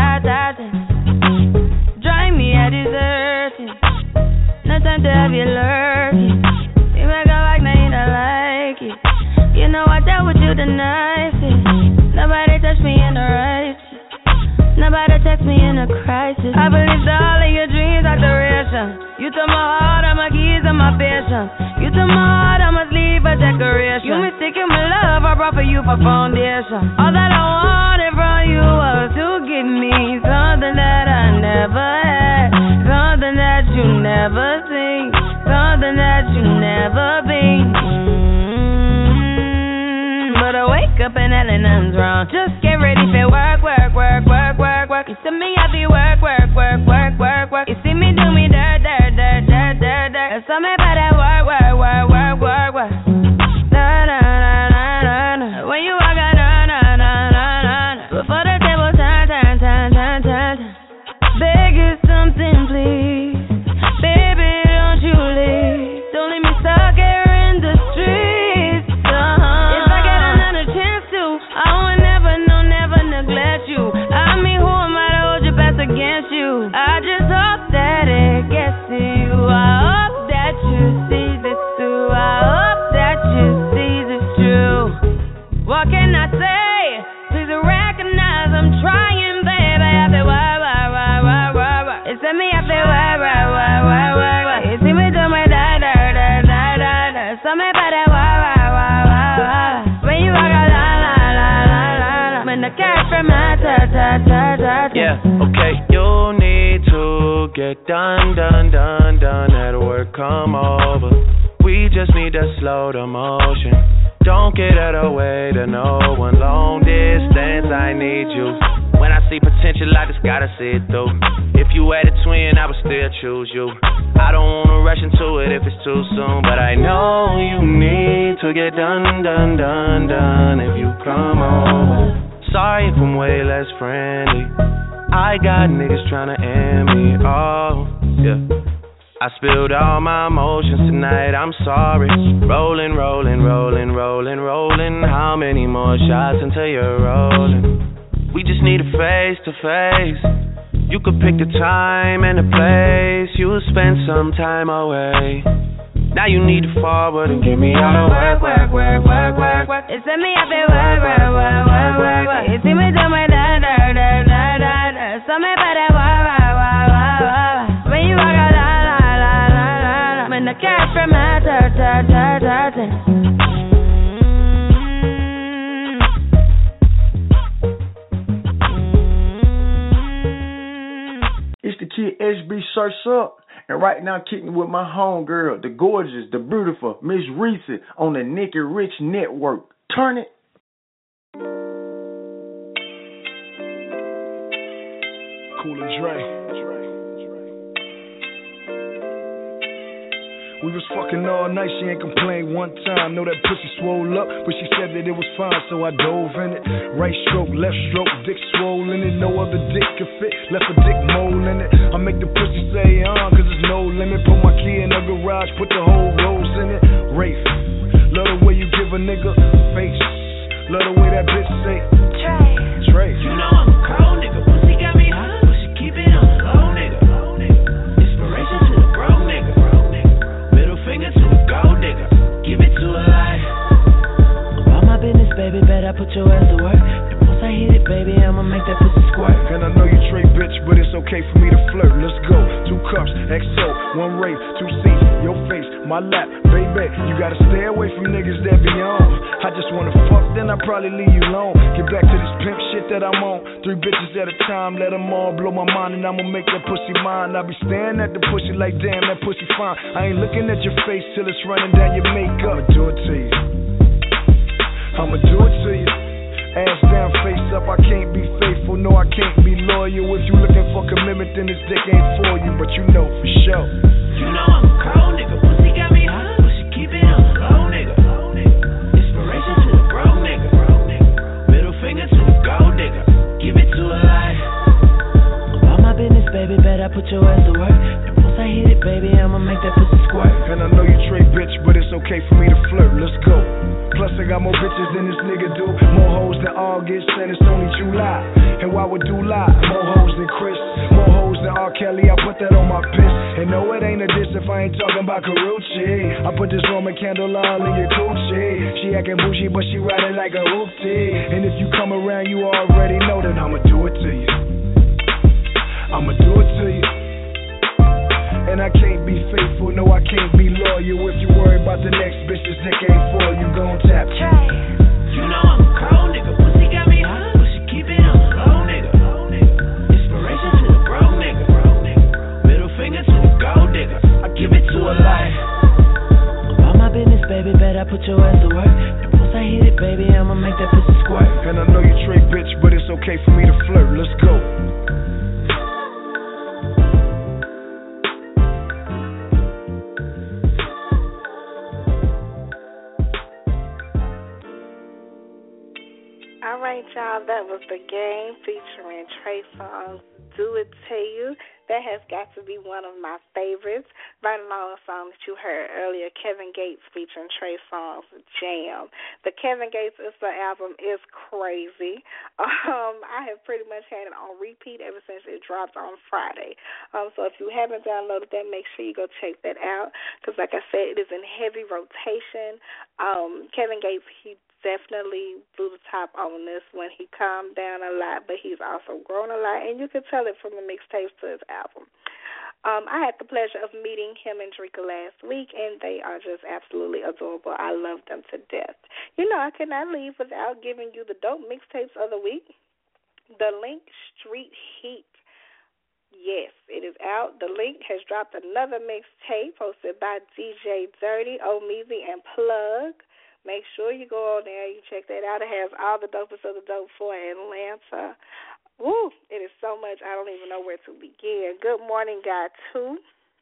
Drive me a dessert. No time to have you lurking. You make a like, now you don't like it. You know I dealt with you the nicest. Nobody touched me in the righteous. Nobody text me in a crisis. I believed all of your dreams are duration. You took my heart, all my keys, and my patience. You took my heart, I must leave a decoration. You mistaken my love, I brought for you for foundation. All that I wanted from you was to give me something that I never had, something that you never seen, something that you never been. But I wake up and nothing's wrong. Just get ready for work. You see me, I be work. You see me do me dirt. There's something about that work. Na. When you walk out, na. Before the table turn. Beg you something, please. Baby, don't you leave. Don't leave me stuck here in the streets. If I get another chance to, I would never neglect you. I mean, who am I to hold your best against you? I just hope that it gets to you. I hope that you see this too. I hope that you see this true. What can I say? Please recognize I'm trying, baby. I feel why. It's me, I feel why. You see me do my da. Something about that why. When you walk out, la. When the cat from my ta. Yeah, okay. You need to get done. That work, come over. We just need to slow the motion. Don't get out of the way to no one. Long distance, I need you. When I see potential, I just gotta see it through. If you had a twin, I would still choose you. I don't wanna rush into it if it's too soon, but I know you need to get done if you come over. Sorry if I'm way less friendly. I got niggas tryna end me, oh, yeah. I spilled all my emotions tonight, I'm sorry. Rolling. How many more shots until you're rolling? We just need a face to face. You could pick the time and the place. You'll spend some time away. Now you need to forward and give me all the work. It's me up there, work. You see me do my da. So me better work. When you walk out, la. When the cash from my It's the kid SB Shirts Up, and right now kicking with my homegirl, the gorgeous, the beautiful Miss Reese on the Nikki Rich Network. Turn it. Cool and Dre. We was fucking all night, she ain't complained one time. Know that pussy swole up, but she said that it was fine, so I dove in it. Right stroke, left stroke, dick swole in it. No other dick could fit, left a dick mole in it. I make the pussy say cause there's no limit. Put my key in the garage, put the whole rose in it. Rafe, love the way you give a nigga face. Love the way that bitch say Trey. You know I'm a cold nigga, pussy got me hot, but she keep it on the low nigga. Inspiration to the broke nigga. Finger to the gold digger, give it to a life. About my business, baby, bet I put your ass to work. And once I hit it, baby, I'ma make that pussy squirt. And I know you trade bitch, but it's okay for me to flirt. Let's go, 2 cups, XO, 1 race, 2 seats, your face, my lap, baby. You gotta stay away from niggas that be on. I just wanna fuck, then I probably leave you alone. Get back to this pimp shit that I'm on. 3 bitches at a time, let them all blow my mind, and I'ma make that pussy mine. I be staring at the pussy like, damn, that pussy fine. I ain't looking at your face till it's running down your makeup. I'ma do it to you. I'ma do it to you. Ass down, face up, I can't be faithful, no, I can't be loyal. If you looking for commitment, then this dick ain't for you, but you know for sure. You know I'm a cold nigga, pussy got me hot, but she keep it on the low nigga. Inspiration to the broke nigga. Middle finger to the gold digger, give it to a life. About my business, baby, bet I put your ass to work. And once I hit it, baby, I'ma make that pussy squirt. And I know you trade bitch, but it's okay for me to flirt, let's go. Plus I got more bitches than this nigga do. More hoes than August, and it's only July. And why would do lie? More hoes than Chris, more hoes than R. Kelly. I put that on my piss. And no, it ain't a diss if I ain't talking about Karuchi. I put this Roman candle all in your coochie. She acting bougie, but she riding like a hoopty. And if you come around, you already know that I'ma do it to you. I'ma do it to you. And I can't be faithful, no, I can't be loyal. If you worry about the next bitch, this dick ain't for you. Gon' tap. You know I'm a cold nigga, pussy got me hot, but she keep it on the low nigga. Inspiration to the broke nigga. Middle finger to the gold digger, I give it to a life. About my business, baby, bet I put your ass to work. And once I hit it, baby, I'ma make that pussy squirt. And I know you trade bitch, but it's okay for me to flirt. Let's go. Alright, y'all, that was The Game featuring Trey Songz, Do It To You. That has got to be one of my favorites. Right along the song that you heard earlier, Kevin Gates featuring Trey Songz, Jam. The Kevin Gates album is crazy. I have pretty much had it on repeat ever since it dropped on Friday. So if you haven't downloaded that, make sure you go check that out. Because like I said, it is in heavy rotation. Kevin Gates, he definitely blew the top on this when he calmed down a lot, but he's also grown a lot, and you can tell it from the mixtapes to his album. I had the pleasure of meeting him and Drika last week, and they are just absolutely adorable. I love them to death. You know, I could not leave without giving you the dope mixtapes of the week. The Link Street Heat. Yes, it is out. The Link has dropped another mixtape hosted by DJ Dirty, Omeezy, and Plug. Make sure you go on there. You check that out. It has all the dopest of the dope for Atlanta. Woo! It is so much. I don't even know where to begin. Good Morning God 2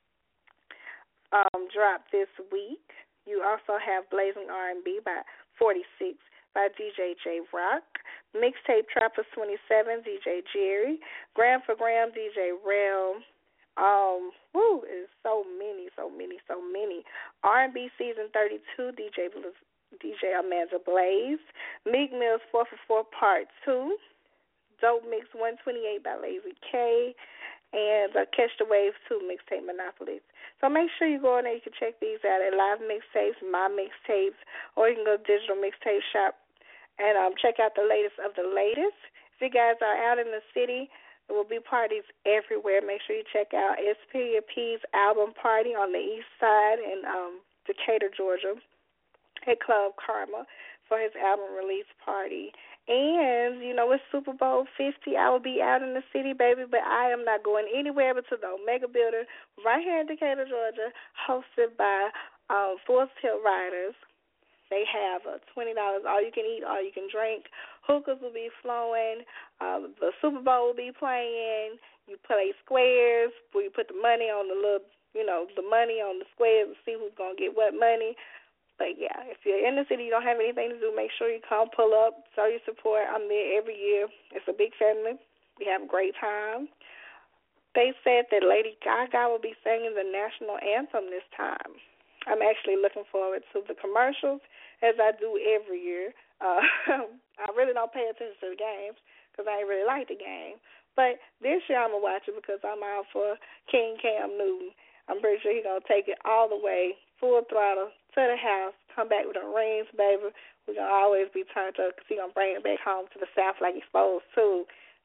dropped this week. You also have Blazing R&B by 46 by DJ J Rock. Mixtape Trappers 27, DJ Jerry. Gram for Gram, DJ Rel. It's so many. R&B Season 32, DJ Amanda Blaze. Meek Mill's 4 for 4 Part 2. Dope Mix 128 by Lazy K. And Catch the Wave 2 Mixtape Monopolies. So make sure you go in there. You can check these out at Live Mixtapes, My Mixtapes, or you can go to Digital Mixtape Shop and check out the latest of the latest. If you guys are out in the city, there will be parties everywhere. Make sure you check out SPP's album party on the east side in Decatur, Georgia, at Club Karma for his album release party. And, it's Super Bowl 50. I will be out in the city, baby, but I am not going anywhere but to the Omega Building right here in Decatur, Georgia, hosted by Full Tilt Riders. They have $20 all you can eat, all you can drink. Hookahs will be flowing. The Super Bowl will be playing. You play squares where you put the money on the little, the money on the squares and see who's going to get what money. But, yeah, if you're in the city, you don't have anything to do, make sure you come pull up, show your support. I'm there every year. It's a big family. We have a great time. They said that Lady Gaga will be singing the national anthem this time. I'm actually looking forward to the commercials, as I do every year. I really don't pay attention to the games because I ain't really like the game. But this year I'm going to watch it because I'm out for King Cam Newton. I'm pretty sure he's going to take it all the way, full throttle, to the house, come back with the rings, baby. We're going to always be turned up because he's going to bring it back home to the South like he's supposed to.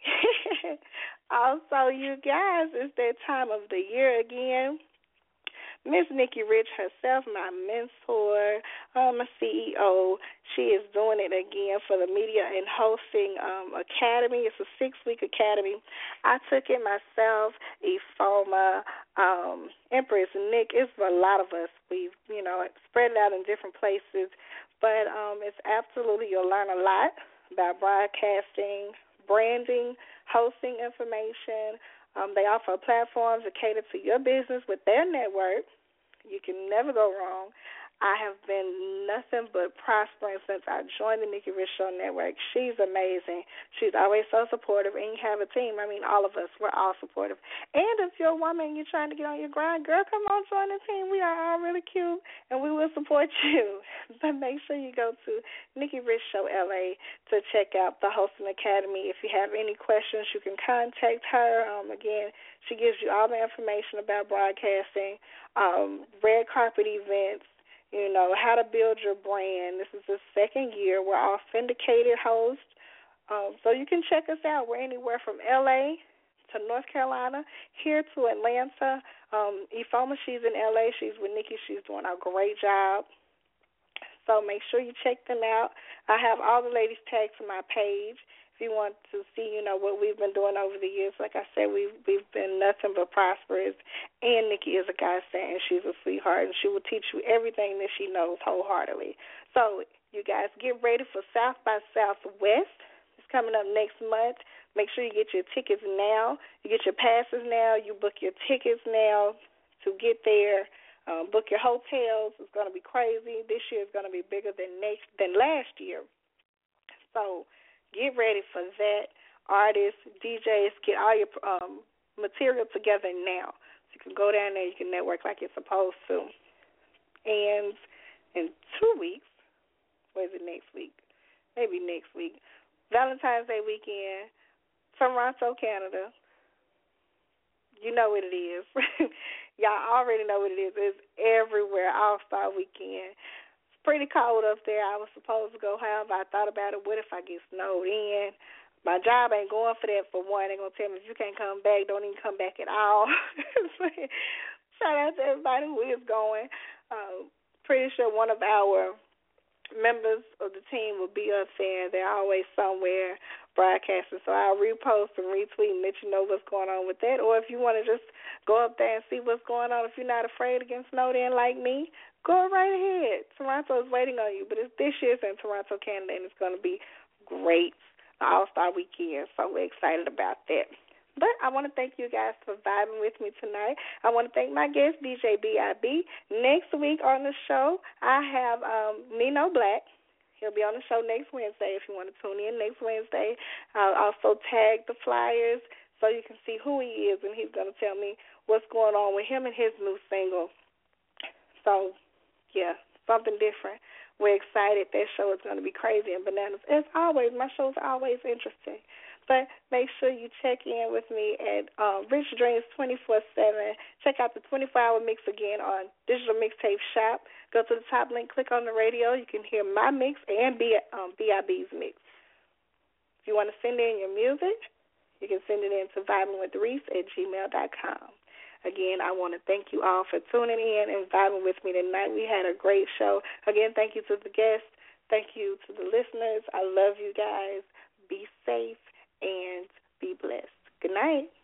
Also, you guys, it's that time of the year again. Miss Nikki Rich herself, my mentor, my CEO, she is doing it again for the Media and Hosting Academy. It's a 6-week academy. I took it myself, Ifoma, Empress, Nick. It's a lot of us. We've, spread it out in different places. But it's absolutely, you'll learn a lot about broadcasting, branding, hosting information. They offer platforms that cater to your business with their network. You can never go wrong. I have been nothing but prospering since I joined the Nikki Rich Show Network. She's amazing. She's always so supportive, and you have a team. I mean, all of us, we're all supportive. And if you're a woman and you're trying to get on your grind, girl, come on, join the team. We are all really cute, and we will support you. But make sure you go to Nikki Rich Show LA to check out the Hosting Academy. If you have any questions, you can contact her. Again, she gives you all the information about broadcasting, red carpet events, how to build your brand. This is the second year. We're all syndicated hosts. So you can check us out. We're anywhere from L.A. to North Carolina, here to Atlanta. Ifoma, she's in L.A. She's with Nikki. She's doing a great job. So make sure you check them out. I have all the ladies tagged to my page. If you want to see, what we've been doing over the years, like I said, we've been nothing but prosperous. And Nikki is a godsend, and she's a sweetheart, and she will teach you everything that she knows wholeheartedly. So you guys get ready for South by Southwest. It's coming up next month. Make sure you get your tickets now. You get your passes now. You book your tickets now to get there. Book your hotels. It's going to be crazy. This year is going to be bigger than last year. So get ready for that. Artists, DJs, get all your material together now. So you can go down there, you can network like you're supposed to. And in 2 weeks, or is it next week? Maybe next week. Valentine's Day weekend, Toronto, Canada. You know what it is. Y'all already know what it is. It's everywhere, All-Star Weekend. Pretty cold up there. I was supposed to go, however, I thought about it. What if I get snowed in? My job ain't going for that, for one. They're going to tell me, if you can't come back, don't even come back at all. Shout out to everybody who is going. Pretty sure one of our members of the team will be up there. They're always somewhere. broadcasting. So I'll repost and retweet and let you know what's going on with that. Or if you want to just go up there and see what's going on, if you're not afraid of getting snowed in like me, go right ahead. Toronto is waiting on you. But this year's in Toronto, Canada, and it's going to be great. All-Star Weekend. So we're excited about that. But I want to thank you guys for vibing with me tonight. I want to thank my guest, DJ B.I.B. Next week on the show, I have Nino Black. He'll be on the show next Wednesday if you want to tune in next Wednesday. I'll also tag the flyers so you can see who he is, and he's going to tell me what's going on with him and his new single. So, yeah, something different. We're excited. That show is going to be crazy and bananas. As always, my shows are always interesting. But make sure you check in with me at Rich Dreams 24/7. Check out the 24-hour mix again on Digital Mixtape Shop. Go to the top link, click on the radio. You can hear my mix and B.I.B.'s mix. If you want to send in your music, you can send it in to vibingwithreese@gmail.com. Again, I want to thank you all for tuning in and vibing with me tonight. We had a great show. Again, thank you to the guests. Thank you to the listeners. I love you guys. Be safe and be blessed. Good night.